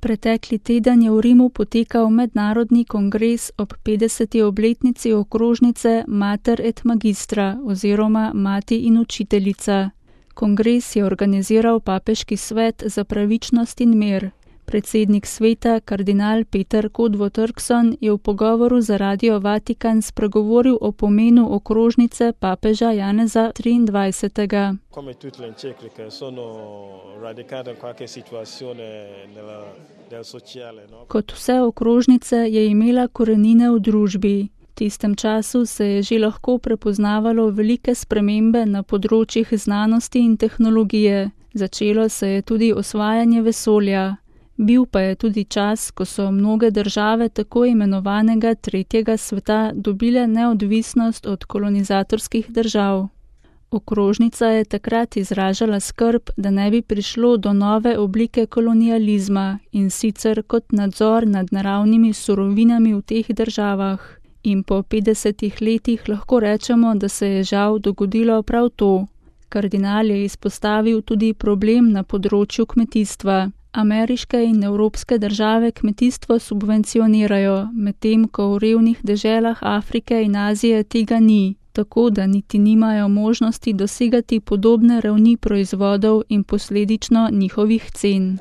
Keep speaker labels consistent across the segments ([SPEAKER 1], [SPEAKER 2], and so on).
[SPEAKER 1] Pretekli teden je v Rimu potekal mednarodni kongres ob 50. obletnici okrožnice Mater et Magistra oziroma Mati in učiteljica. Kongres je organiziral Papeški svet za pravičnost in mir. Predsednik sveta, kardinal Peter Kodvo-Turkson, je v pogovoru za Radio Vatikan spregovoril o pomenu okrožnice papeža Janeza 23.
[SPEAKER 2] Come tutte le encicliche sono radicate in qualche situazione del sociale, no?
[SPEAKER 1] Kot vse okrožnice je imela korenine v družbi. V tistem času se je že lahko prepoznavalo velike spremembe na področjih znanosti in tehnologije. Začelo se je tudi osvajanje vesolja. Bil pa je tudi čas, ko so mnoge države tako imenovanega tretjega sveta dobile neodvisnost od kolonizatorskih držav. Okrožnica je takrat izražala skrb, da ne bi prišlo do nove oblike kolonializma, in sicer kot nadzor nad naravnimi surovinami v teh državah. In po 50 letih lahko rečemo, da se je žal dogodilo prav to. Kardinal je izpostavil tudi problem na področju kmetijstva. Ameriške in evropske države kmetijstvo subvencionirajo, medtem ko v revnih deželah Afrike in Azije tega ni, tako da niti nimajo možnosti dosegati podobne ravni proizvodov in posledično njihovih cen.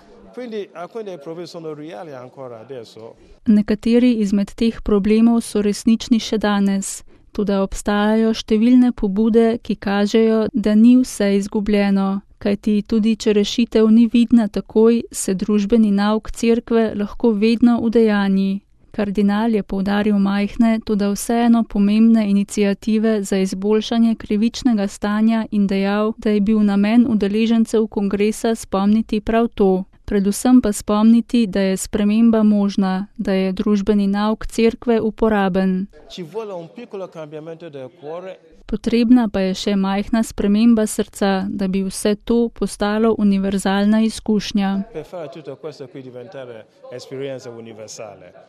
[SPEAKER 1] Nekateri izmed teh problemov so resnični še danes, toda obstajajo številne pobude, ki kažejo, da ni vse izgubljeno. Kajti tudi če rešitev ni vidna takoj, se družbeni nauk cerkve lahko vedno udejanji. Kardinal je poudaril majhne, toda vseeno pomembne iniciative za izboljšanje krivičnega stanja in dejal, da je bil namen udeležencev kongresa spomniti prav to. Predvsem pa spomniti, da je sprememba možna, da je družbeni nauk cerkve uporaben. Potrebna pa je še majhna sprememba srca, da bi vse to postalo univerzalna izkušnja.